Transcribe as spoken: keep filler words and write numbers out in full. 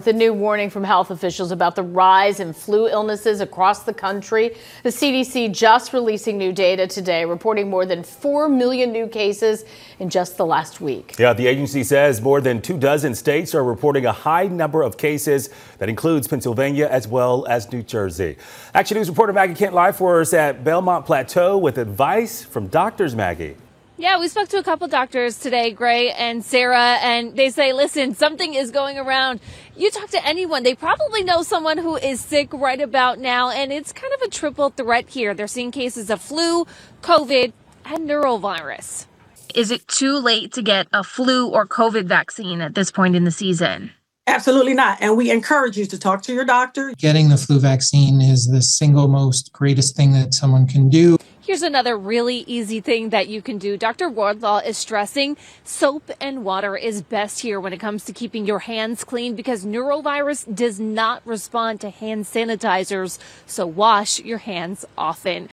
with a new warning from health officials about the rise in flu illnesses across the country. The C D C just releasing new data today, reporting more than four million new cases in just the last week. Yeah, the agency says more than two dozen states are reporting a high number of cases. That includes Pennsylvania as well as New Jersey. Action News reporter Maggie Kent live for us at Belmont Plateau with advice from doctors, Maggie. Yeah, we spoke to a couple doctors today, Gray and Sarah, and they say, listen, something is going around. You talk to anyone, they probably know someone who is sick right about now, and it's kind of a triple threat here. They're seeing cases of flu, COVID, and neurovirus. Is it too late to get a flu or COVID vaccine at this point in the season? Absolutely not. And we encourage you to talk to your doctor. Getting the flu vaccine is the single most greatest thing that someone can do. Here's another really easy thing that you can do. Doctor Wardlaw is stressing soap and water is best here when it comes to keeping your hands clean because neurovirus does not respond to hand sanitizers. So wash your hands often.